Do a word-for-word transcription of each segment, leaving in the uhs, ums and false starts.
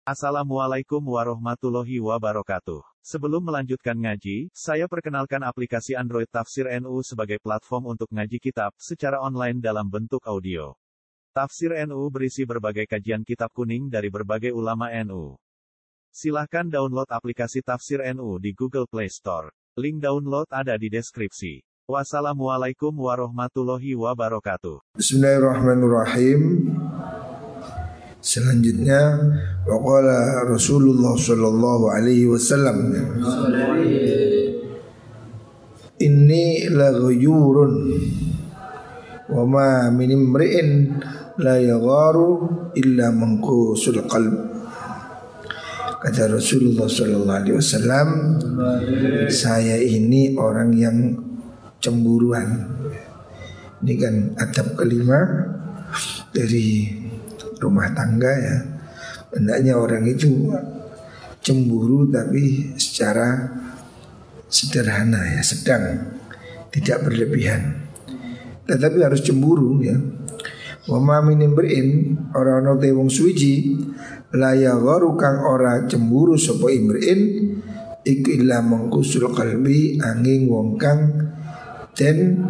Assalamualaikum warahmatullahi wabarakatuh. Sebelum melanjutkan ngaji, saya perkenalkan aplikasi Android Tafsir N U sebagai platform untuk ngaji kitab secara online dalam bentuk audio. Tafsir N U berisi berbagai kajian kitab kuning dari berbagai ulama N U. Silahkan download aplikasi Tafsir N U di Google Play Store. Link download ada di deskripsi. Wassalamualaikum warahmatullahi wabarakatuh. Bismillahirrahmanirrahim. Selanjutnya, waqala Rasulullah sallallahu alaihi wasallam, inni la ghayurun wa ma min imri'in la yagharu illa manqusul qalb. Kata Rasulullah sallallahu alaihi wasallam, saya ini orang yang cemburuan. Ini kan adab kelima dari rumah tangga ya. Hendaknya orang itu cemburu tapi secara sederhana ya, sedang, tidak berlebihan. Tetapi harus cemburu ya. Wa ma min imri'in, ora ana te wong suci la yagharu kang ora cemburu sapa imri'in iku illa mangkusul qalbi, angin wong kang den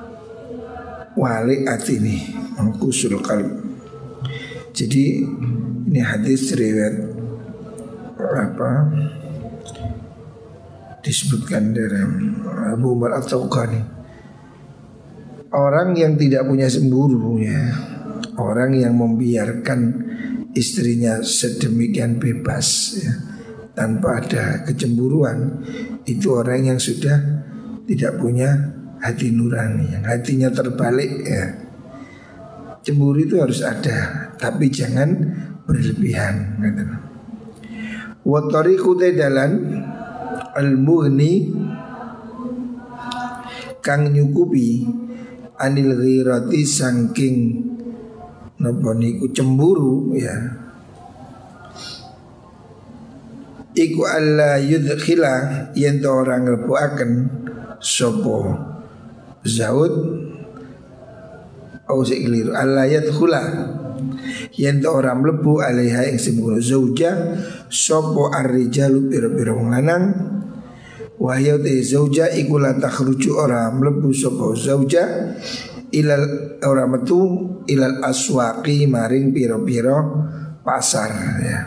wali atini, mangkusul qalbi. Jadi ini hadis riwayat apa disebutkan dalam Abu Umar At-Tawqani. Orang yang tidak punya cemburu ya, orang yang membiarkan istrinya sedemikian bebas ya, tanpa ada kecemburuan, itu orang yang sudah tidak punya hati nurani, yang hatinya terbalik ya. Cemburu itu harus ada, tapi jangan berlebihan. Wa tariqu dalan al-mughni kang nyukupi anil ghirati saking napa niku cemburu ya. Iku alla yudkhila yen orang nglebuaken sapa zaud au sikliru alla yadkhula yen ora mlebu alaiha ing simbol zauja sapa ar-rijalu pira-pira wong lanang wa ya te zauja iku la takhruju ora mlebu sapa zauja ilal ora metu ilal aswaqi maring pira-pira pasar ya.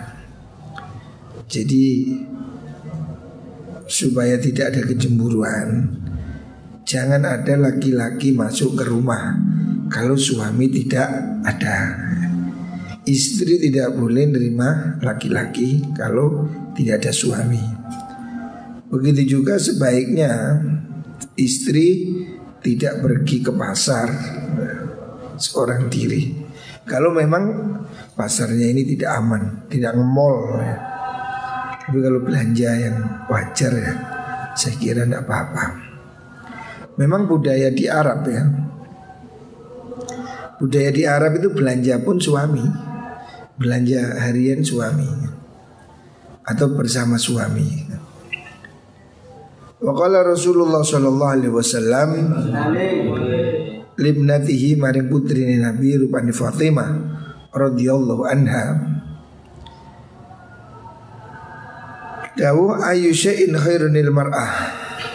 Jadi supaya tidak ada kecemburuan, jangan ada laki-laki masuk ke rumah kalau suami tidak ada. Istri tidak boleh menerima laki-laki kalau tidak ada suami. Begitu juga sebaiknya istri tidak pergi ke pasar seorang diri kalau memang pasarnya ini tidak aman, tidak nge-mall ya. Tapi kalau belanja yang wajar ya, saya kira tidak apa-apa. Memang budaya di Arab ya, budaya di Arab itu belanja pun suami, belanja harian suami atau bersama suami. Wa qala Rasulullah sallallahu alaihi wasallam libnatihi maring putrine Nabi rupane Fatimah radhiyallahu anha, dawu ayu syai'in khairunil mar'ah,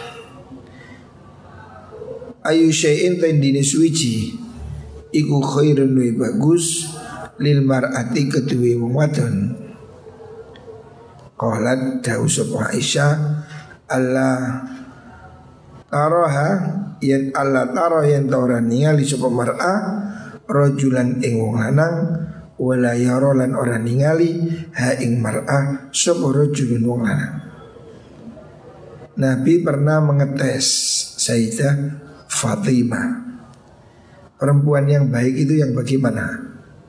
ayu syai'in tendine suci iku khairun wa bagus lil mar'ati kedue wong wadon. Qalat dawu sapa Aisyah, Allah taraha yen Allah tara yen ora ningali sapa mar'ah rajulan ing wong lanang wala yara lan ora ningali ha ing mar'ah sapa rajulun wong lanang. Nabi pernah mengetes Sayyidah Fatimah, perempuan yang baik itu yang bagaimana?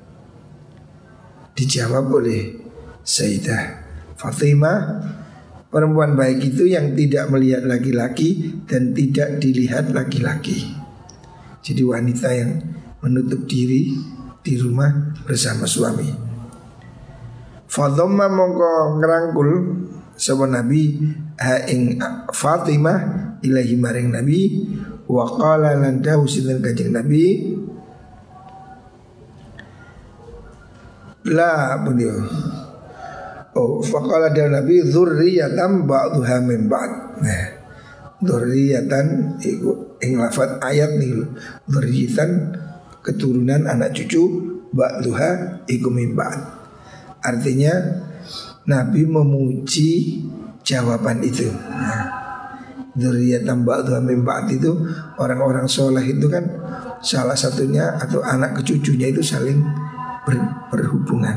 Dijawab oleh Sayyidah Fatimah, perempuan baik itu yang tidak melihat laki-laki dan tidak dilihat laki-laki. Jadi wanita yang menutup diri di rumah bersama suami. Fadhamma mongko ngerangkul sapa Nabi ha ing Fatimah ilahi maring Nabi wa qala lan dawu sinten Kanjeng Nabi, la beliau Oh, faqala dan Nabi dzurriyyatan ba'dhuha min ba'd. Nah, dzurriyyatan iku ing lafaz ayat nih lho. Dzurriyyatan keturunan anak cucu, ba'dhuha iku min ba'd. Artinya Nabi memuji jawaban itu. Nah, dzurriyyatan ba'dhuha min ba'd itu orang-orang soleh itu kan salah satunya atau anak kecucunya itu saling ber, berhubungan.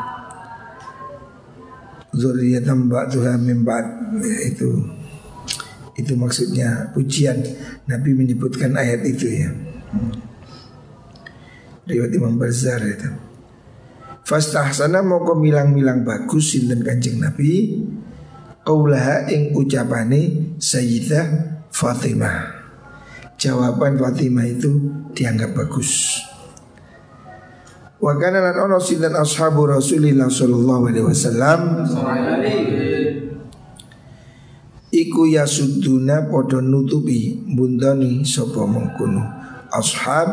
Dzurriyyatan ba'dhuha min ba'd, itu itu maksudnya pujian. Nabi menyebutkan ayat itu ya. Riwayat Imam Bazzar itu. Fastahsana moko milang-milang bagus sinten Kanjeng Nabi qaulaha ing ucapane Sayyidah Fatimah. Jawaban Fatimah itu dianggap bagus. Wa kana lan ono sinten ashabu Rasulillah sallallahu alaihi wasallam iku yasudduna padha nutupi bundani sapa mengkono ashab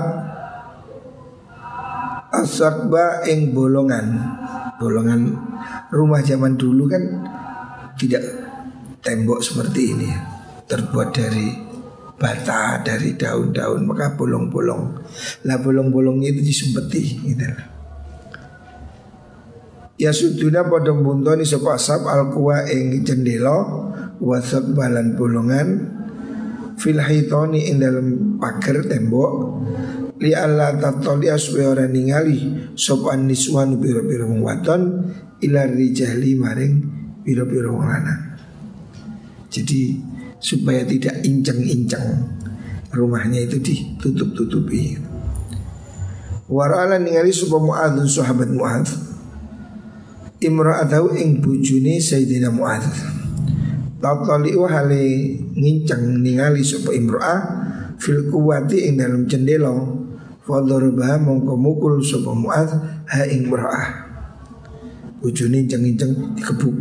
asakba ing bolongan. Bolongan rumah zaman dulu kan tidak tembok seperti ini ya, terbuat dari bata, dari daun-daun, maka bolong-bolong. Lah bolong-bolongnya itu disumpeti gitu. Ya suduna padha mbuntoni sapa asab al-kuwa ing jendela wasab balan bolongan fil hitoni ing dalam pagar tembok li alla tatoli aswe ora ningali sapa niswan pira-pira wong wadon ila rijali maring pira-pira wong lanang. Jadi supaya tidak inceng-inceng rumahnya itu ditutup-tutupi. Warala ningali sapa Mu'adz sahabat Mu'adz imra'atahu ing bujune Sayyidina Mu'adz. Tatali'u hale nginceng ningali sapa imra'ah fil quwati ing dalam jendela fadharaba mongko mukul sapa Mu'adz ha ing imra'ah. Bujune inceng-inceng dikebuk.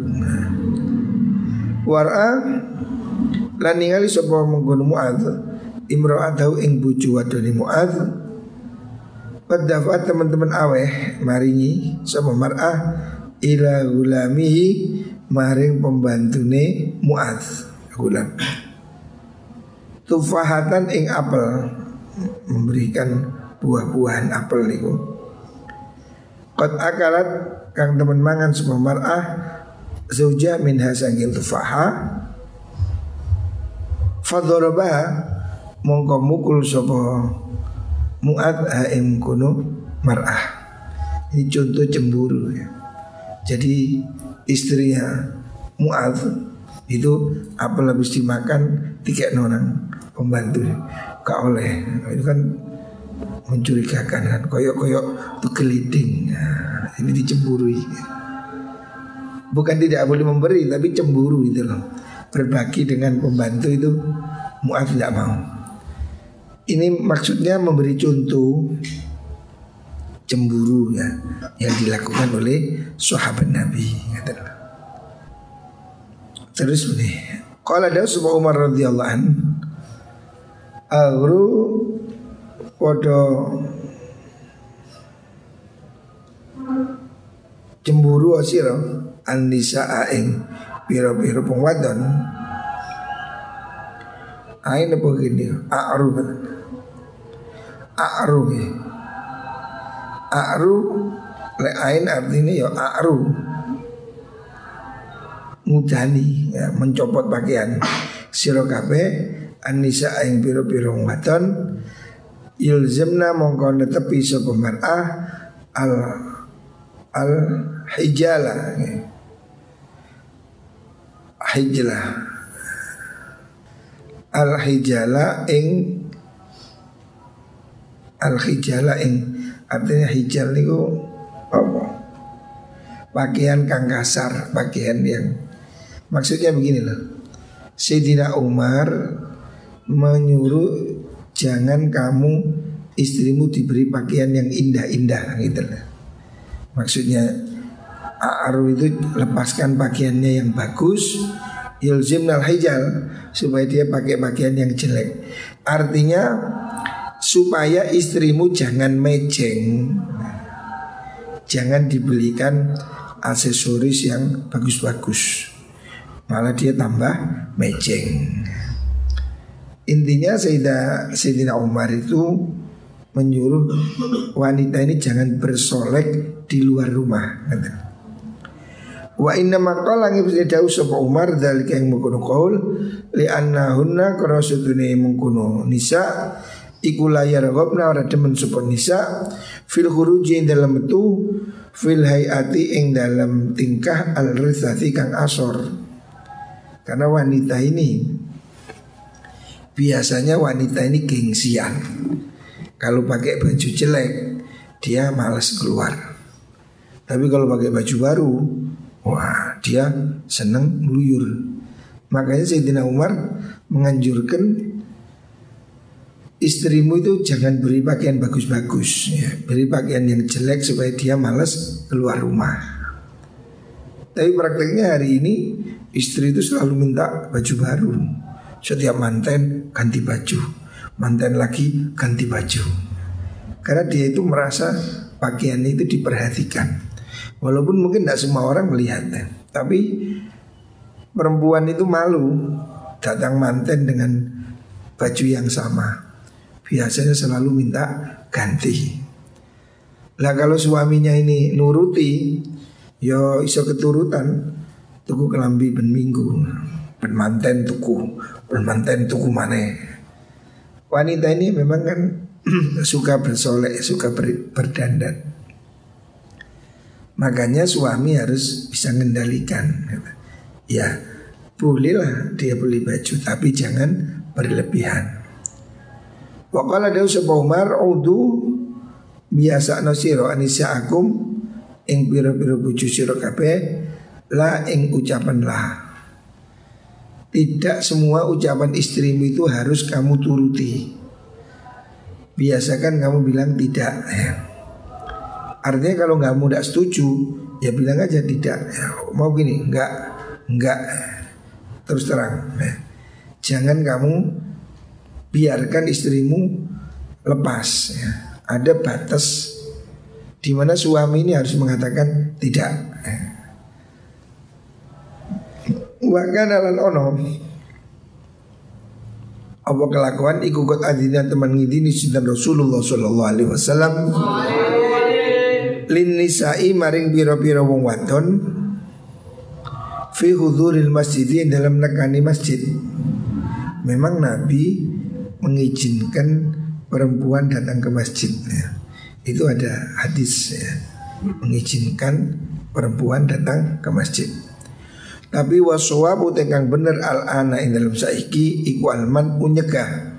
War'a lan ningali sapa mengkono Mu'adz imra'atahu ing bojo wadone Mu'adz padafat teman-teman aweh maringi sapa mar'ah ila gulamihi maring pembantune Mu'adz gulam tufahatan ing apel, memberikan buah-buahan apel niku qad akalat kang temen mangan sapa mar'ah zauja min hasangil tufaha fadharaba mongko mukul sapa Mu'adz ha ing kono mar'ah. Ini contoh cemburu ya. Jadi istrinya Mu'adz itu apel habis dimakan tiga orang pembantu gak oleh. Itu kan mencurigakan kan, koyok-koyok itu geliding. Nah, ini dicemburui. Bukan tidak boleh memberi tapi cemburu itu loh. Berbagi dengan pembantu itu Mu'adz tidak mau. Ini maksudnya memberi contoh cemburu ya yang dilakukan oleh sahabat Nabi. Terus ini qala da subha Umar radhiyallahu an agru podo cemburu asira an-nisaa ing pira-pira wong wadon. Ain apa gini? A'ru. A'ru. A'ru le ain artinya ya a'ru. Mudani ya, mencopot pakaian. Sira kabeh an-nisa ing pira-pira wong wadon yulzimna mongko netepi sapa mar'ah al al hijala. Hijlah al-hijala ing al-hijala ing artinya hijal niku apa? Pakaian kang kasar, pakaian yang maksudnya begini loh. Sayyidina Umar menyuruh jangan kamu istrimu diberi pakaian yang indah-indah gitu loh. Maksudnya a'ru itu lepaskan pakaiannya yang bagus, yulzimnal hijal supaya dia pakai pakaian yang jelek. Artinya supaya istrimu jangan mejeng, jangan dibelikan aksesoris yang bagus-bagus, malah dia tambah mejeng. Intinya Sayyidah Sayyidina Umar itu menyuruh wanita ini jangan bersolek di luar rumah. Wa inna maqala ngibsi dawu sapa Umar dalika yang mengkono qaul li annahunna qarasutune mengkono nisa iku layar gobna ora demen sapa nisa fil khuruji dalam metu fil hayati ing dalam tingkah al rizati kang asor. Karena wanita ini biasanya wanita ini gengsian. Kalau pakai baju jelek dia malas keluar. Tapi kalau pakai baju baru, wah dia seneng meluyur. Makanya Sayyidina Umar menganjurkan istrimu itu jangan beri pakaian bagus-bagus ya. Beri pakaian yang jelek supaya dia malas keluar rumah. Tapi prakteknya hari ini istri itu selalu minta baju baru. Setiap manten ganti baju, manten lagi ganti baju. Karena dia itu merasa pakaian itu diperhatikan. Walaupun mungkin tidak semua orang melihatnya, tapi perempuan itu malu datang manten dengan baju yang sama. Biasanya selalu minta ganti. Lah kalau suaminya ini nuruti, yo iso keturutan, tuku kelambi ben minggu, ben manten tuku, ben manten tuku maneh. Wanita ini memang kan suka bersolek, suka ber, berdandan. Makanya suami harus bisa mengendalikan. Ya, bolehlah dia beli baju, tapi jangan berlebihan. Wa qala dawu sapa Umar udu biasa no sira anisa akum ing pira-pira bojo sira kabeh la ing ucapan lah. Tidak semua ucapan istrimu itu harus kamu turuti. Biasakan kamu bilang tidak ya. Artinya kalau kamu tidak setuju ya bilang aja tidak ya. Mau gini enggak enggak terus terang ya. Jangan kamu biarkan istrimu lepas ya. Ada batas di mana suami ini harus mengatakan tidak ya. Wa kana lan ono apa kelakuan iku kot adina teman ngidini sinten Rasulullah sallallahu alaihi wasallam lin nisa'i maring pira-pira wong wadon fi hudhuril masjid dalam nekani masjid. Memang Nabi mengizinkan perempuan datang ke masjid ya. Itu ada hadis ya, mengizinkan perempuan datang ke masjid. Tapi waswabu tekang bener al-ana ing dalam saiki iku alman unyegah.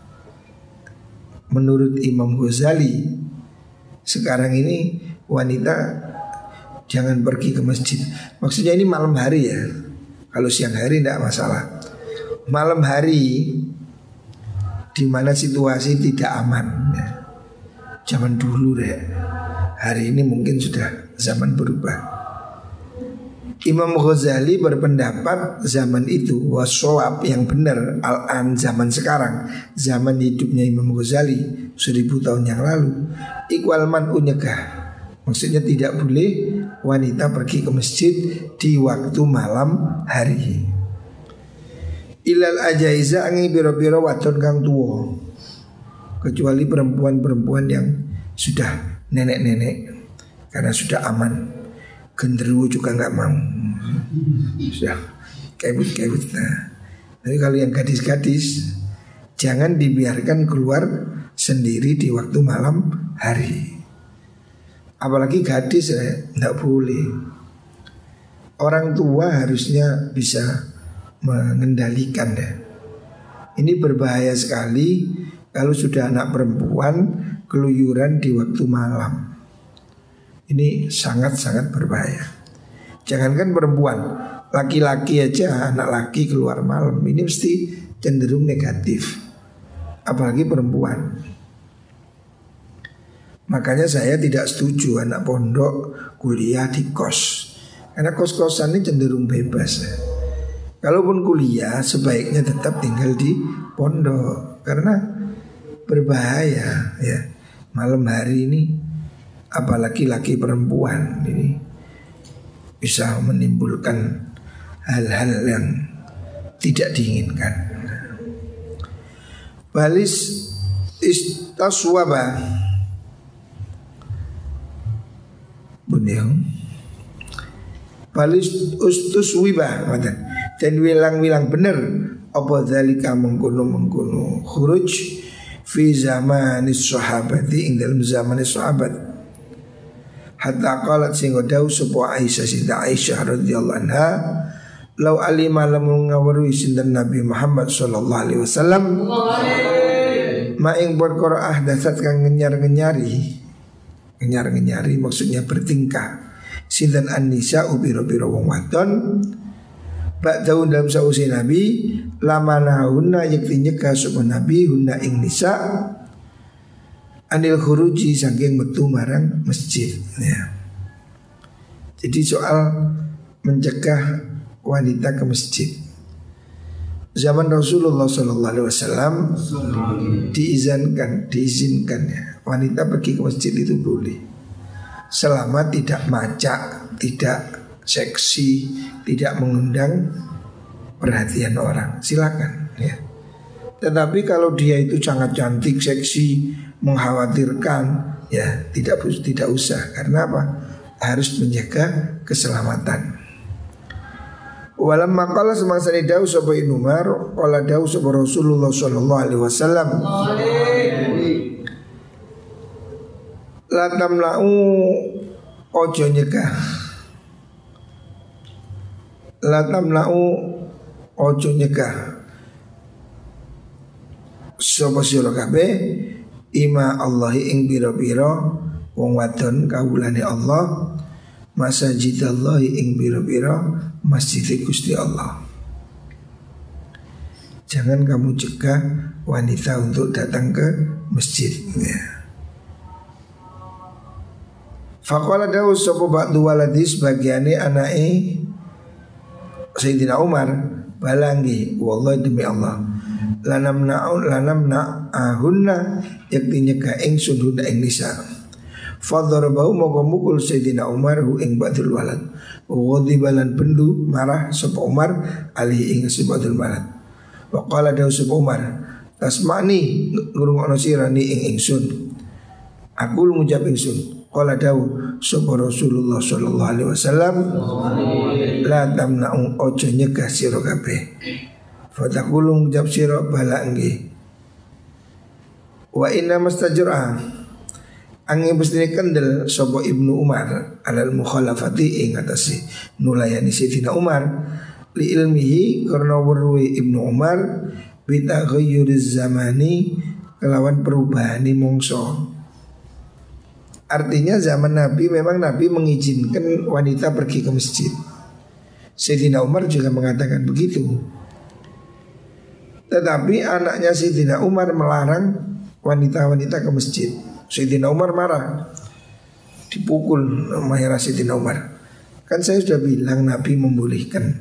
Menurut Imam Ghazali sekarang ini wanita jangan pergi ke masjid. Maksudnya ini malam hari ya. Kalau siang hari tidak masalah. Malam hari di mana situasi tidak aman ya. Zaman dulu deh. Hari ini mungkin sudah zaman berubah. Imam Ghazali berpendapat zaman itu waswab yang benar al-an zaman sekarang, zaman hidupnya Imam Ghazali seribu tahun yang lalu, ikwal man unyegah. Maksudnya tidak boleh wanita pergi ke masjid di waktu malam hari. Ilal ajaiza angi biro-biro wadon kang tuwa, kecuali perempuan-perempuan yang sudah nenek-nenek karena sudah aman. Genderuwo juga nggak mau, sudah kebut-kebut. Nah, tapi kalau yang gadis-gadis jangan dibiarkan keluar sendiri di waktu malam hari. Apalagi gadis ya, nggak boleh. Orang tua harusnya bisa mengendalikan ya. Ini berbahaya sekali kalau sudah anak perempuan keluyuran di waktu malam. Ini sangat-sangat berbahaya. Jangankan perempuan, laki-laki aja anak laki keluar malam ini mesti cenderung negatif. Apalagi perempuan. Makanya saya tidak setuju anak pondok kuliah di kos. Karena kos-kosan ini cenderung bebas. Kalaupun kuliah sebaiknya tetap tinggal di pondok. Karena berbahaya ya. Malam hari ini apalagi laki perempuan ini bisa menimbulkan hal-hal yang tidak diinginkan. Balis istaswaba Bunyong Balis ustuswiba dan wilang-wilang bener apa dzalika mengkono-mengkono khuruj fi zamanis sahabati ing dalam zamanis sahabat. Hatta qalat sing dawu sapa Aisyah sinta Aisyah radhiyallahu anha, lau alima lamun ngawruhi sinten Nabi Muhammad sallallahu alaihi wasallam ma ing perkara ahdatsat kang ngenyar-ngenyari. Ngenyar-ngenyari maksudnya bertingkah sinten an-nisa ubiro-biro wong wadon ba'dahu dalam sausi Nabi lamana hunna yakti nyegah sapa Nabi hunna ing nisa anil khuruji saking metu marang masjid ya. Jadi soal mencegah wanita ke masjid zaman Rasulullah sallallahu alaihi wasallam diizinkan diizinkan ya wanita pergi ke masjid itu boleh selama tidak macak, tidak seksi, tidak mengundang perhatian orang, silakan ya. Tetapi kalau dia itu sangat cantik, seksi, mengkhawatirkan, ya tidak tidak usah. Karena apa? Harus menjaga keselamatan. Walam maqala semangsa ni dawu sapa Ibnu Umar, qala dawu sapa Rasulullah sallallahu alaihi wasallam. La tamla'u ojo nyegah. La tamla'u ojo nyegah. Sapa sira kabeh ima Allahi ing pira-pira wong wadon kawulane Allah, masajidallahi ing pira-pira masjid Gusti Allah. Jangan kamu cegah wanita untuk datang ke masjid ya. Faqala dawu sapa ba'du waladi sebagiane anake Sayyidina Umar balangi wallahi demi Allah lanam na'un lanam na'ahunna yakti nyegah ingsun hunda ing nisa fadharabahu moko mukul Sayyidina Umar hu ing ba'dul walad ghadibalan bendu marah sapa Umar alihi ing ba'dul walad wa qala dawu sapa Umar tasmani ngrungokno sirani ing ingsun aku ngucap ingsun qala dawu sapa Rasulullah sallallahu alaihi wasallam la tamna'u ojo nyegah sira kabeh fatakulung jab sira bala nggih wa inna mastajra angin mestine kendel sapa Ibnu Umar alal mukhalafati ing atase nulayani Sayyidina Umar li ilmihi karena weruhe Ibnu Umar bi taghayyuriz zamani kelawan perubahane mongso. Artinya zaman Nabi memang Nabi mengizinkan wanita pergi ke masjid. Sayyidina Umar juga mengatakan begitu. Tetapi anaknya Sayyidina Umar melarang wanita-wanita ke masjid. Sayyidina Umar marah, dipukul mahera Sayyidina Umar. Kan saya sudah bilang Nabi membolehkan.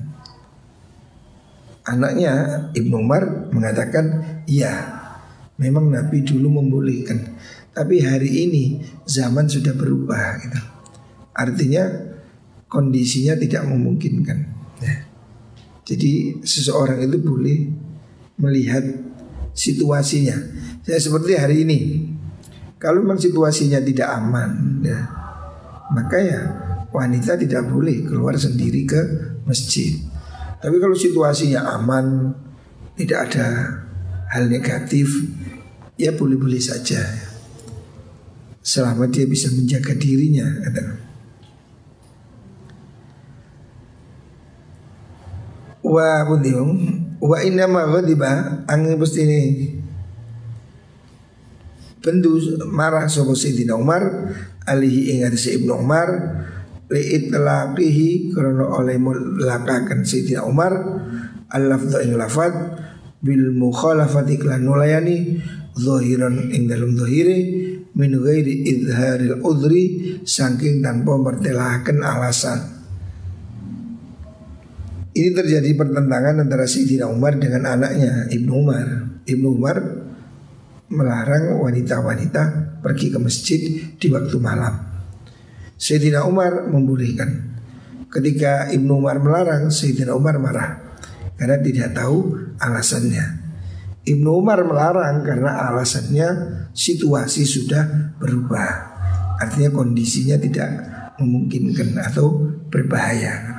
Anaknya Ibnu Umar mengatakan iya, memang Nabi dulu membolehkan. Tapi hari ini zaman sudah berubah gitu. Artinya kondisinya tidak memungkinkan ya. Jadi seseorang itu boleh melihat situasinya. Ya, seperti hari ini, kalau memang situasinya tidak aman ya, maka ya wanita tidak boleh keluar sendiri ke masjid. Tapi kalau situasinya aman, tidak ada hal negatif, ya boleh-boleh saja ya. Selama dia bisa menjaga dirinya. Wa bundiung wa inna ma ghadiba angin pestini bendu marah sapa Sayyidina Umar alihi ing hadis Ibnu Umar li itlaqihi karena oleh melakakan Sayyidina Umar al-lafdhu ing lafad bil mukhalafati lan nulayani zahiran ing dalam zahire min ghairi idharil udhri saking tanpa mertelahaken alasan. Ini terjadi pertentangan antara Sayyidina Umar dengan anaknya Ibnu Umar. Ibnu Umar melarang wanita-wanita pergi ke masjid di waktu malam. Sayyidina Umar membolehkan. ketika Ibnu Umar melarang, Sayyidina Umar marah karena tidak tahu alasannya. Ibnu Umar melarang karena alasannya situasi sudah berubah, artinya kondisinya tidak memungkinkan atau berbahaya.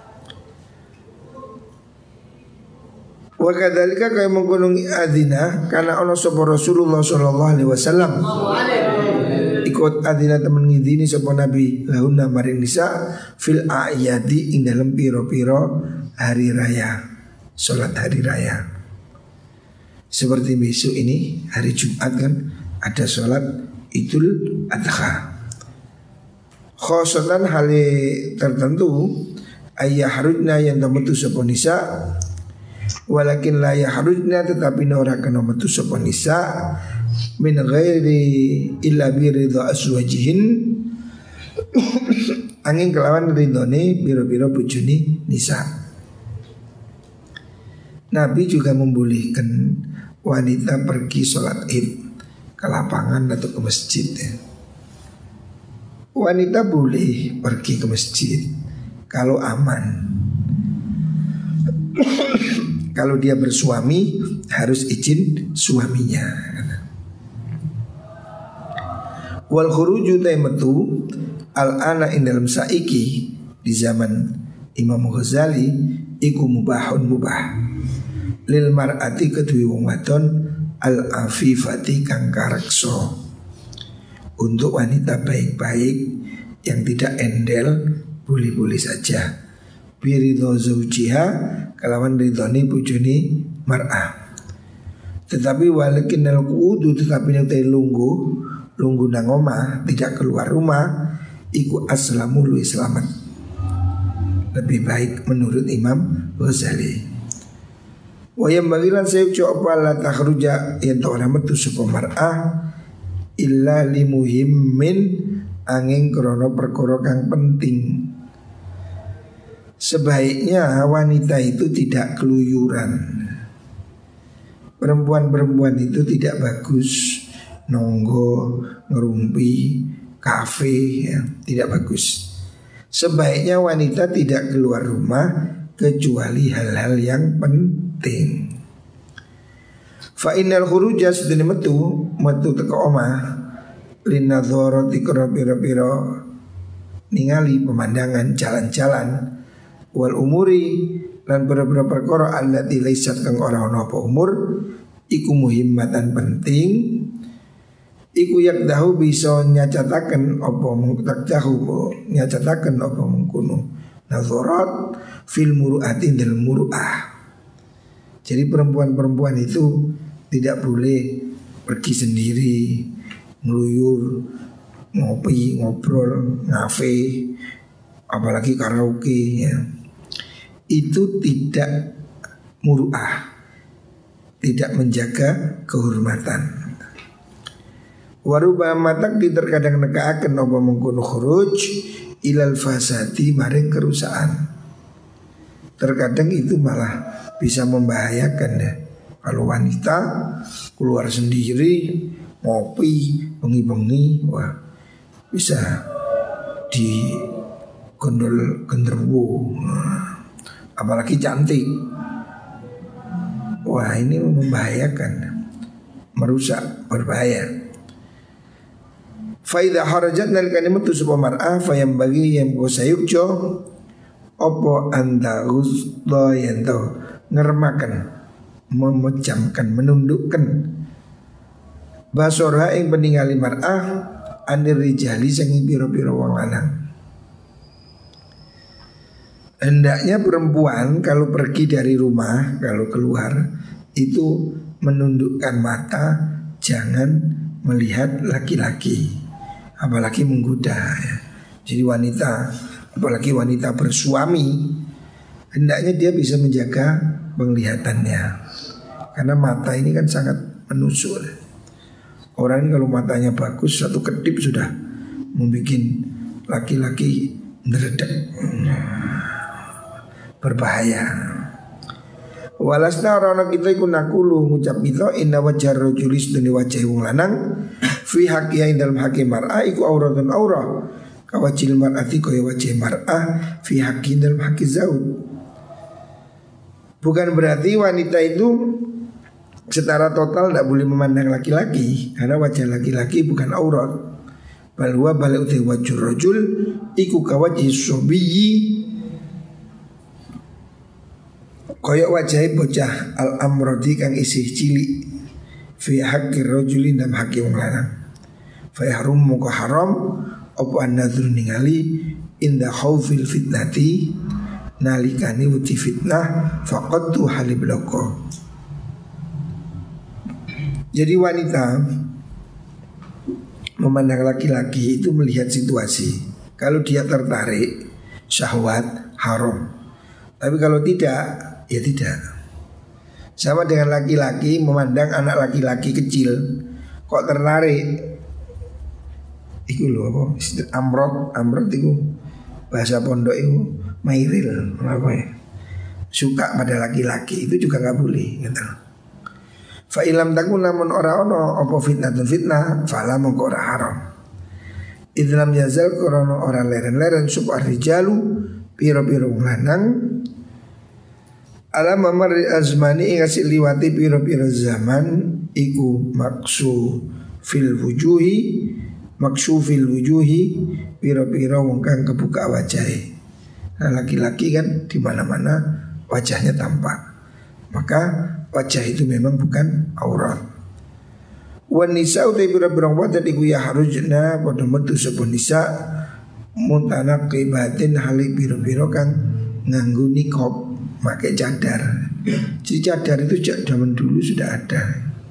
Wa kadzalika kaya menggunungi adina karena ana sapa Rasulullah sallallahu alaihi wasallam ikut adina temen ngidini sapa Nabi lahunna maring nisa fil a'yadi ing dalem piro-piro hari raya, salat hari raya. Seperti besok ini hari Jumat kan ada salat Idul Adha. Khosatan hal tertentu ayah harujna yang metu sapa nisa, walakin la yahrujna tetapi ora kena metu sapa nisa min ghairi illa bi ridha aswajihin angin kelawan ridhone biro-biro bojone nisa. Nabi juga membolehkan wanita pergi sholat id ke lapangan atau ke masjid ya. Wanita boleh pergi ke masjid kalau aman. Kalau dia bersuami harus izin suaminya. Wal khuruju taimatu al-ana in dalam saiki di zaman Imam Ghazali iku mubahun mubah lil mar'ati kedue wong wadon al-afifati kang kareksa, untuk wanita baik-baik yang tidak endel boleh-boleh saja biridho zaujiha kalawan ridhoni bojone mar'ah. Tetapi walakin al qudu tetapi nek lunggu lunggu nang omah tidak keluar rumah iku aslamu lu selamat, lebih baik menurut Imam Ghazali. Wayam bagilan sayuk coba la takhruja yen ta ora metu sapa mar'ah illa limuhimmin angin krana perkara kang penting. Sebaiknya wanita itu tidak keluyuran. Perempuan-perempuan itu tidak bagus nonggo, ngerumpi, kafe ya, tidak bagus. Sebaiknya wanita tidak keluar rumah kecuali hal-hal yang penting. Fa innal khuruja sedene metu metu teko omah linadharati pira-pira ningali pemandangan jalan-jalan wal umuri lan beberapa perkara allati laisat kang ora ana apa umur iku muhimmatan penting iku yakdahu bisa nyacataken apa mengtakdahu nyacataken apa mengkuno nazarat fil muru'atin dal muru'ah. Jadi perempuan-perempuan itu tidak boleh pergi sendiri ngeluyur ngopi ngobrol ngafe apalagi karaoke ya. Itu tidak muru'ah, tidak menjaga kehormatan. Warubama takdi terkadang nekaaken apa mengkono khuruj ilal fasadi maring kerusakan. Terkadang itu malah bisa membahayakan ya. Kalau wanita keluar sendiri ngopi bengi-bengi wah bisa di gondol genderuwo. Apalagi cantik. Wah ini membahayakan, merusak, berbahaya. Faida harajat nal kalimatu sapa mar'ah fayam bagi yang sayukjo opo anda uzdo yanto ngermakan, memejamkan, menundukkan basorha ing peningali mar'ah anir rijali sangi piro-piro wong lanang. Hendaknya perempuan kalau pergi dari rumah, kalau keluar itu menundukkan mata, jangan melihat laki-laki, apalagi menggoda ya. Jadi wanita, apalagi wanita bersuami, hendaknya dia bisa menjaga penglihatannya, karena mata ini kan sangat menusuk. Orang ini kalau matanya bagus, satu kedip sudah membuat laki-laki neredek, berbahaya. Walasna orang kita iku nakulu ngucap kita inna wajhar rajulis duni wajah wong lanang fi haqqiya dalam haqqi mar'a iku auratun aurah kawajil mar'ati kaya wajah mar'ah fi haqqin dalam haqqi zaud. Bukan berarti wanita itu secara total tidak boleh memandang laki-laki, karena wajah laki-laki bukan aurat. Bal huwa bal uti wajhur rajul iku kawajhi sobiyyi, kaya wajah bocah al amrodi kang isih cilik fi haqqir rajulin dalam haqqi wong lanang. Fa yahrum muka haram apa an-nadhru ningali inda khaufil fitnati nalikani wuti fitnah faqad tu halibloko. Jadi wanita memandang laki-laki itu melihat situasi. Kalau dia tertarik syahwat haram, tapi kalau tidak ya tidak. Sama dengan laki-laki memandang anak laki-laki kecil kok tertarik. Iku lho apa? Amrot, amrot itu bahasa pondok itu mairil apa ya? Suka pada laki-laki itu juga nggak boleh gitu. Fa ilam takun namun ora ono apa fitnatun fitnah fala mongko ora haram. Idlam yazal korona ora leren-leren supa rijalu piro-piro lanang ala mamar azmani ngasih liwati piro-piro zaman iku maksu fil wujuhi maksufil wujuhi piro-piro wong kang kebuka wajah. Nah laki-laki kan di mana-mana wajahnya tampak, maka wajah itu memang bukan aurat. Wan nisa utai piro-piro wajah iku ya harujna pada metu sepun nisa muntana kebatin hali piro-piro kang nganggu nikob pakai cadar. Jadi cadar itu sejak zaman dulu sudah ada.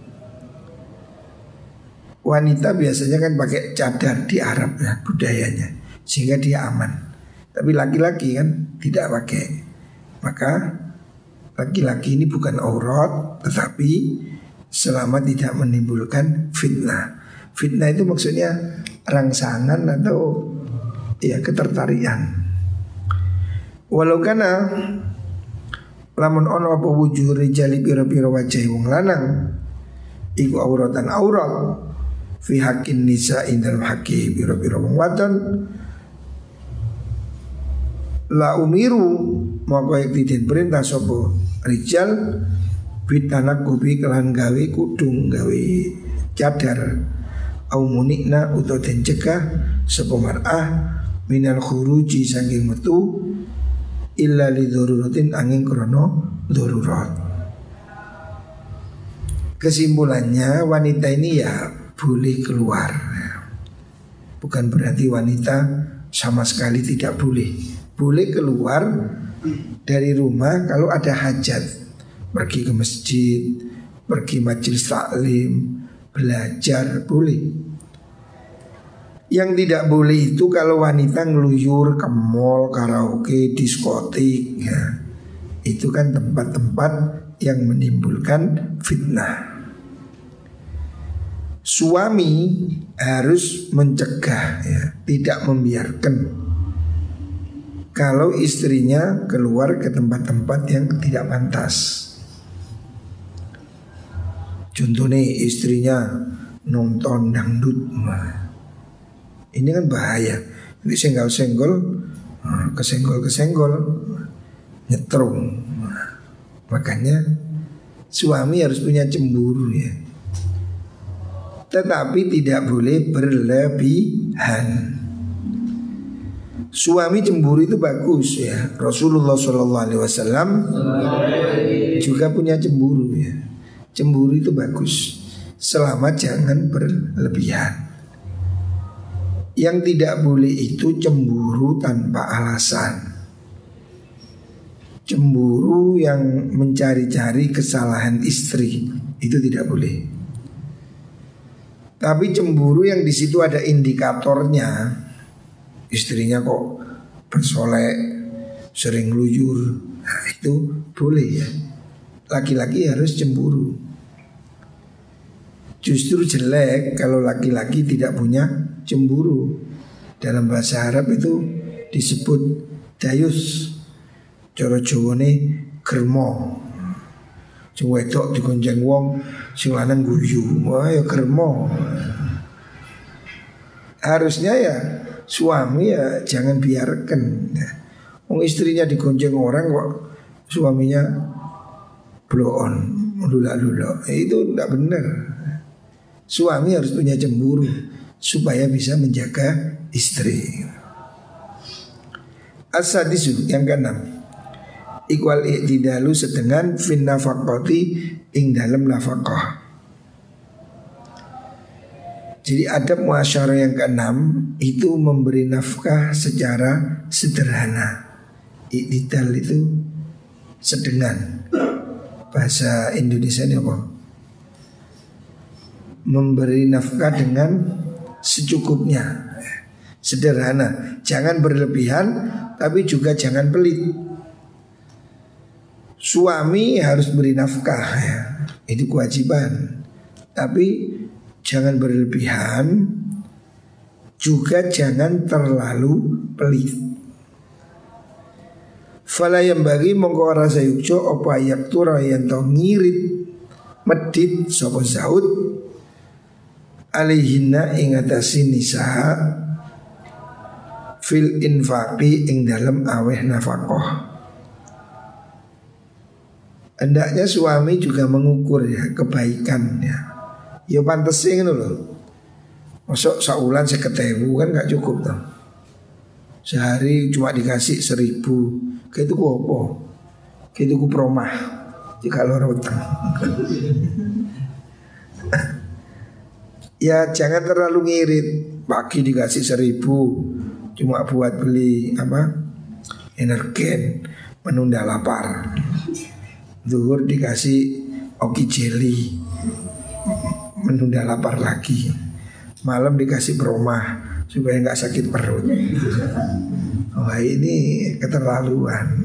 Wanita biasanya kan pakai cadar di Arab ya budayanya, sehingga dia aman. Tapi laki-laki kan tidak pakai. Maka laki-laki ini bukan aurat, tetapi selama tidak menimbulkan fitnah. Fitnah itu maksudnya rangsangan atau ya ketertarikan. Walau kana lamun ono apa wujuh rijali pira-pira wajah wong lanang iku auratan aurat fi haqqin nisa indal haqqi biro-biro wong wadon la umiru maka iki perintah sapa rijal bitanak kubi kelan gawe kudung gawe cadar au munikna utawa den cegah sapa mar'ah minal khuruji saking metu illa li dzaruratin angin krana darurat. Kesimpulannya wanita ini ya boleh keluar, bukan berarti wanita sama sekali tidak boleh. Boleh keluar dari rumah kalau ada hajat, pergi ke masjid, pergi majelis taklim, belajar boleh. Yang tidak boleh itu kalau wanita ngeluyur ke mall, karaoke, diskotik ya. Itu kan tempat-tempat yang menimbulkan fitnah. Suami harus mencegah ya, tidak membiarkan kalau istrinya keluar ke tempat-tempat yang tidak pantas. Contohnya istrinya nonton dangdut, nah, ini kan bahaya. Ini senggol-senggol, kesenggol-kesenggol, nyetrung. Makanya suami harus punya cemburu ya, tetapi tidak boleh berlebihan. Suami cemburu itu bagus ya. Rasulullah shallallahu alaihi wasallam juga punya cemburu ya. Cemburu itu bagus selama jangan berlebihan. Yang tidak boleh itu cemburu tanpa alasan. Cemburu yang mencari-cari kesalahan istri itu tidak boleh. Tapi cemburu yang di situ ada indikatornya, istrinya kok bersolek, sering lujur, nah itu boleh ya. Laki-laki harus cemburu. Justru jelek kalau laki-laki tidak punya cemburu. Dalam bahasa Arab itu disebut dayus. Cara Jawane germo. Sing wedok digonjeng wong, sing lanang guyu. Wah ya germo. Harusnya ya Suami ya jangan biarkan ya. Oh, istrinya digonceng orang kok suaminya blow on, lula-lula, itu tidak benar. Suami harus punya cemburu supaya bisa menjaga istri. As-sadisu yang keenam, ikwal i'tidalu sedengan fin nafaqati ing dalam nafaqah. Jadi adab muasyarah yang keenam itu memberi nafkah secara sederhana. I'tidal itu sedengan. Bahasa Indonesia ini apa? Memberi nafkah dengan secukupnya, sederhana. Jangan berlebihan, tapi juga jangan pelit. Suami harus beri nafkah ya, itu kewajiban. Tapi jangan berlebihan, juga jangan terlalu pelit. Fala yang bagi mongko ora sayukjo apa yaktura yen to ngirit medit sapa zaud alaihinna ing atase nisa fil infaqi ing dalam aweh nafkah. Hendaknya suami juga mengukur ya kebaikan ya. Ya pantes ngono lho. Masuk saulan seket ewu kan gak cukup tuh. Sehari cuma dikasih seribu, kayak itu ku apa? Kayak itu ku promah. Jika loro utang. Ya jangan terlalu ngirit. Pagi dikasih seribu, cuma buat beli apa? Energen, menunda lapar. Zuhur dikasih oki jelly, menunda lapar lagi. Malam dikasih promah supaya nggak sakit perut. Wah ini keterlaluan.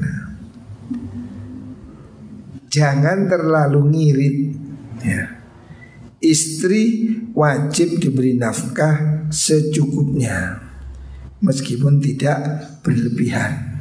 Jangan terlalu ngirit ya. Istri wajib diberi nafkah secukupnya, meskipun tidak berlebihan.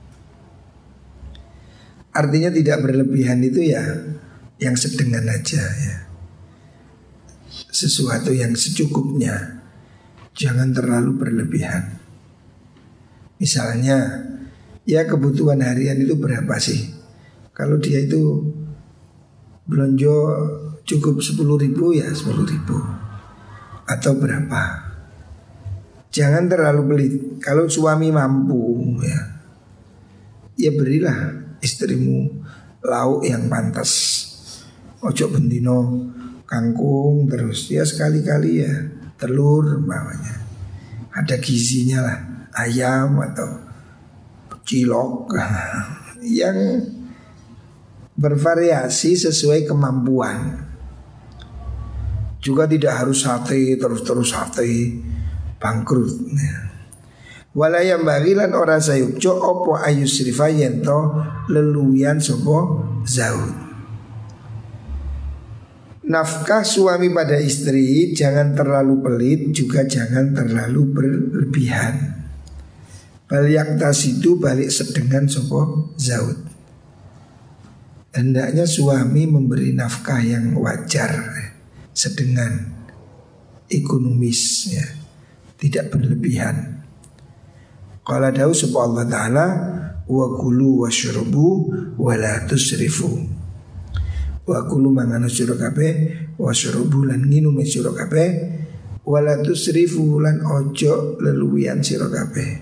Artinya tidak berlebihan itu ya yang sedengan aja ya. Sesuatu yang secukupnya, jangan terlalu berlebihan. Misalnya, ya kebutuhan harian itu berapa sih? Kalau dia itu belanja cukup sepuluh ribu ya sepuluh ribu. Atau berapa? Jangan terlalu pelit. Kalau suami mampu ya, ya berilah istrimu lauk yang pantas. Ojo bendino kangkung terus, ya sekali-kali ya telur bawahnya, ada gizinya lah, ayam atau cilok yang bervariasi sesuai kemampuan. Juga tidak harus sate terus-terus sate, bangkrut ya. Walayam bagilan ora sayukjo opo ayusrifa yento leluyan sopo zaud. Nafkah suami pada istri jangan terlalu pelit, juga jangan terlalu berlebihan. Balik tasidu balik sedengan sopo zaud. Hendaknya suami memberi nafkah yang wajar, sedengan, ekonomis ya, tidak berlebihan. Qala dawu sapa Allah Ta'ala wa kulu washrabu wa la tusrifu. Wa kulu mangano sira kabeh washrabu lan nginum sira kabeh wa la tusrifu lan ojo leluwian sira kabeh.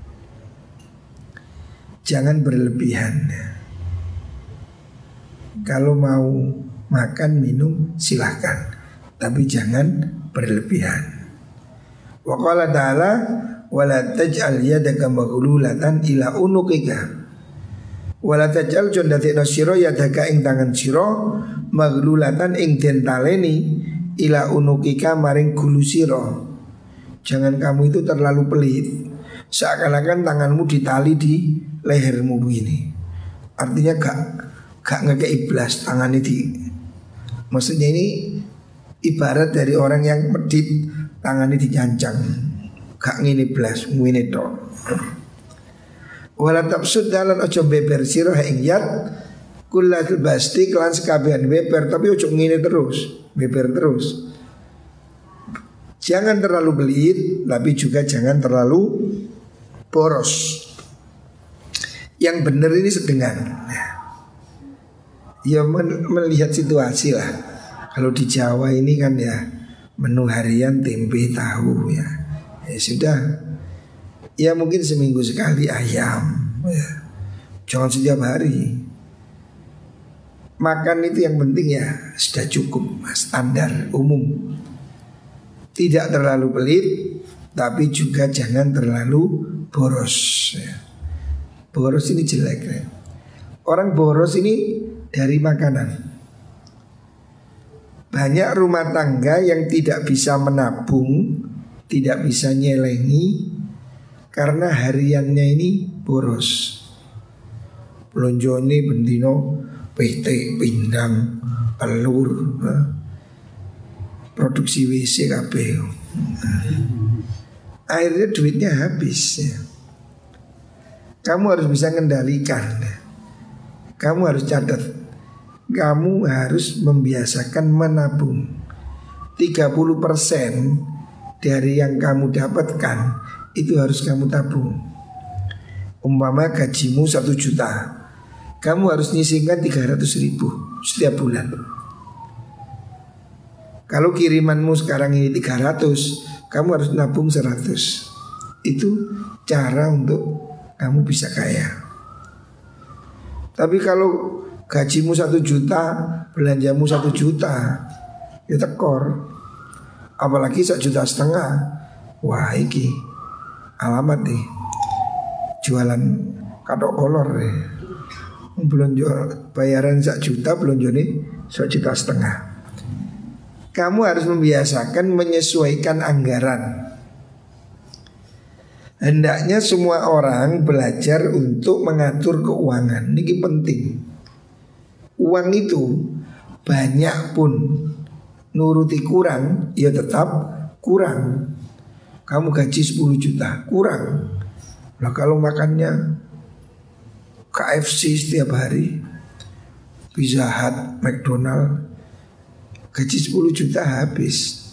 Jangan berlebihan. Kalau mau makan minum silahkan, tapi jangan berlebihan. Wa qala ta'ala wala taj'al yadaka maghlulatan ila unukika. Wala taj'al jondatikna sira yadaka ing tangan sira maghlulatan ing den taleni ila unukika maring gulu sira. Jangan kamu itu terlalu pelit, seakan-akan tanganmu ditali di lehermu begini. Artinya gak gak ngekei blas tangannya di. Maksudnya ini ibarat dari orang yang medit, tangannya dicancang, gak ngini blas, ngini tok. Wala tabsud dalan ojo beber sira ing yat kullatul basti kelan sekabian beber, tapi ojo ngini terus, beber terus. Jangan terlalu pelit, tapi juga jangan terlalu boros. Yang benar ini sedengan. Ya melihat situasi lah. Kalau di Jawa ini kan ya menu harian tempe tahu ya. Ya sudah. Ya mungkin seminggu sekali ayam ya. Jangan setiap hari. Makan itu yang penting ya sudah cukup, standar umum. Tidak terlalu pelit, tapi juga jangan terlalu boros ya. Boros ini jelek ya. Orang boros ini dari makanan. Banyak rumah tangga yang tidak bisa menabung, tidak bisa nyelengi karena hariannya ini boros. Belonjone bendino P T, pindang, telur, produksi W C K B. Akhirnya duitnya habis ya. Kamu harus bisa mengendalikan. Kamu harus catat. Kamu harus membiasakan menabung. tiga puluh persen dari yang kamu dapatkan itu harus kamu tabung. Umpama gajimu satu juta, kamu harus nyisihkan tiga ratus ribu setiap bulan. Kalau kirimanmu sekarang ini tiga ratus, kamu harus nabung seratus. Itu cara untuk kamu bisa kaya. Tapi kalau gajimu satu juta, belanjamu satu juta, ya tekor. Apalagi satu juta setengah. Wah iki alamat nih jualan katok kolor nih. Belum jual bayaran satu juta, belum nih satu juta setengah. Kamu harus membiasakan menyesuaikan anggaran. Hendaknya semua orang belajar untuk mengatur keuangan. Ini penting. Uang itu banyak pun nuruti kurang, ya tetap kurang. Kamu gaji sepuluh juta, kurang. Nah kalau makannya K F C setiap hari, Pizza Hut, McDonald, gaji sepuluh juta habis.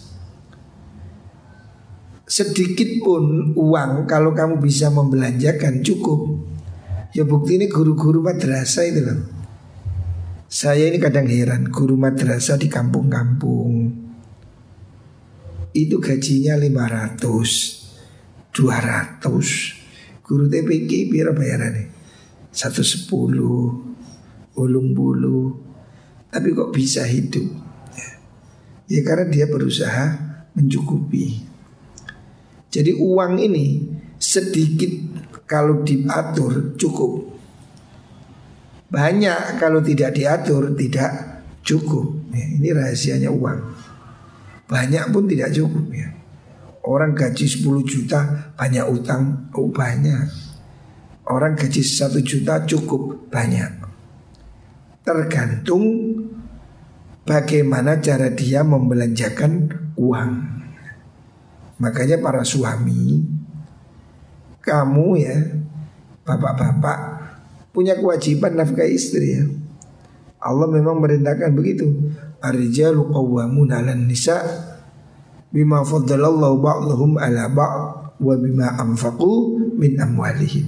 Sedikit pun uang kalau kamu bisa membelanjakan cukup. Ya bukti ini guru-guru madrasah itu loh. Saya ini kadang heran, guru madrasah di kampung-kampung itu gajinya lima ratus, dua ratus. Guru T P K biar bayarannya seratus sepuluh, ulung bulu. Tapi kok bisa hidup? Ya karena dia berusaha mencukupi. Jadi uang ini sedikit kalau diatur cukup. Banyak kalau tidak diatur tidak cukup. Ya, ini rahasianya uang. Banyak pun tidak cukup ya. Orang gaji sepuluh juta banyak utang, oh banyak. Orang gaji satu juta cukup, banyak. Tergantung bagaimana cara dia membelanjakan uang. Makanya para suami, kamu ya, bapak-bapak punya kewajiban nafkah istri ya. Allah memang merintahkan begitu. Ar-rijalu qawwamuna 'alan nisa bima faddalallahu ba'dahum 'ala ba'd wa bima anfaqu min amwalihim.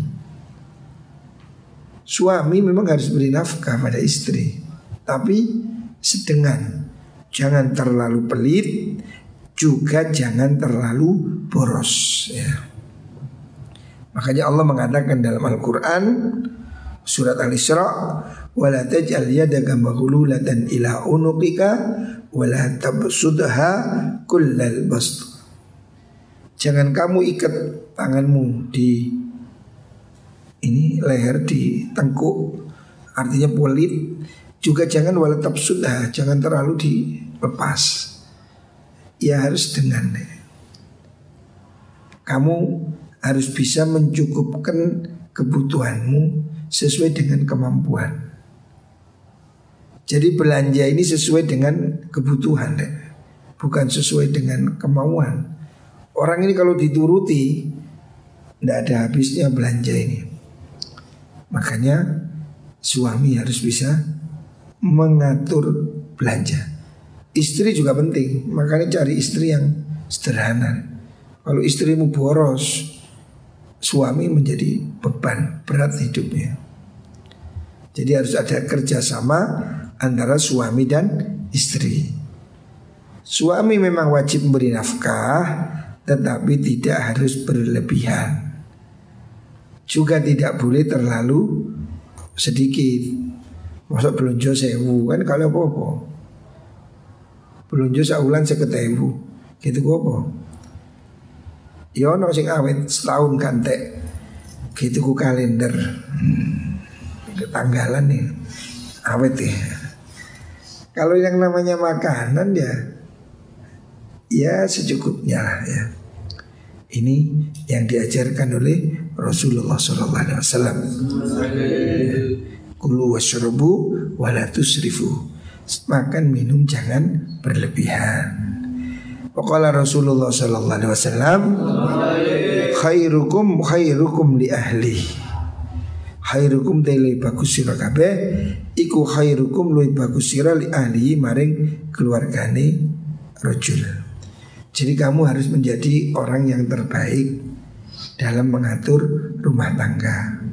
Suami memang harus beri nafkah pada istri, tapi sedengan. Jangan terlalu pelit, juga jangan terlalu boros ya. Makanya Allah mengatakan dalam Al-Quran surat Al-Isra, wala taj'al yadaka maghlulatan ila unuqika wala tabsudha kullal bast. Jangan kamu ikat tanganmu di ini leher, di tengkuk, artinya pelit. Juga jangan wala tabsudha, jangan terlalu dilepas. Ya harus dengan kamu harus bisa mencukupkan kebutuhanmu sesuai dengan kemampuan. Jadi belanja ini sesuai dengan kebutuhan, bukan sesuai dengan kemauan. Orang ini kalau dituruti tidak ada habisnya belanja ini. Makanya suami harus bisa mengatur belanja. Istri juga penting, makanya cari istri yang sederhana. Kalau istrimu boros, suami menjadi beban berat hidupnya. Jadi harus ada kerjasama antara suami dan istri. Suami memang wajib memberi nafkah, tetapi tidak harus berlebihan. Juga tidak boleh terlalu sedikit. Masa belanja sewu kan kalau apa-apa. Belanja saulan seket ewu, gitu apa? Ya ono sing awet setahun kantek, gitu ku kalender. Hmm, ketanggalan nih, awet ya. Kalau yang namanya makanan ya, ya secukupnya lah ya. Ini yang diajarkan oleh Rasulullah shallallahu alaihi wasallam. Kulu washrabu wala tusrifu. Makan minum jangan berlebihan. Waqala Rasulullah sallallahu alaihi wasallam, khairukum khairukum li ahli. Khairukum tele bagus sira kabeh iku khairukum luwih bagus sira li ahli maring keluargane rajul. Jadi kamu harus menjadi orang yang terbaik dalam mengatur rumah tangga.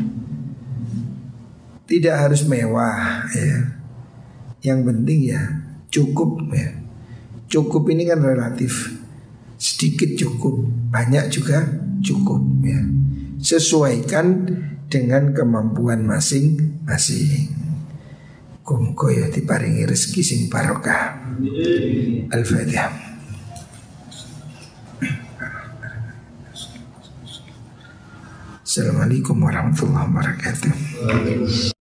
Tidak harus mewah ya. Yang penting ya cukup ya. Cukup ini kan relatif. Sedikit cukup, banyak juga cukup ya. Sesuaikan dengan kemampuan masing-masing. Muga ya diparingi rezeki sing barokah. Al-Fatihah. Assalamualaikum warahmatullahi wabarakatuh.